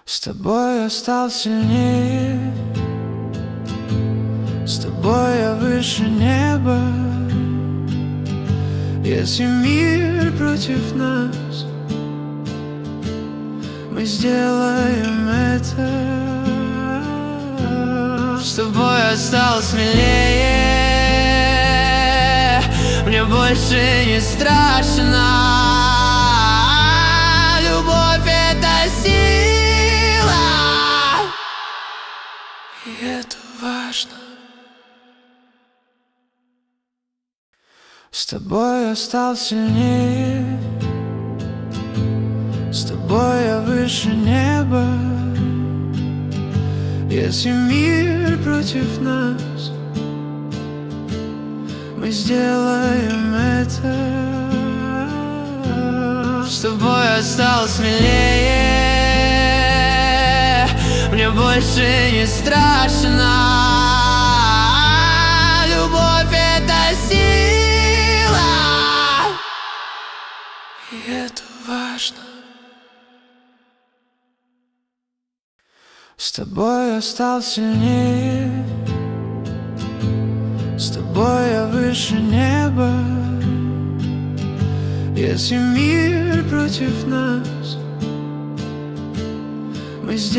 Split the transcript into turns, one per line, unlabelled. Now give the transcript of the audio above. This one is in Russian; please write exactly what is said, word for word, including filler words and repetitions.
С тобой я стал сильнее, с тобой я выше неба. Если мир против нас, мы сделаем это. С тобой я стал смелее, мне больше не страшно. Любовь — это сила, и это важно. С тобой я стал сильнее, с тобой я выше неба. Если мир против нас, мы сделаем это. С тобой я стал смелее, мне больше не страшно. Любовь — это сила, и это важно. С тобой я стал сильнее, с тобой я выше неба. Если мир против нас, мы сделаем.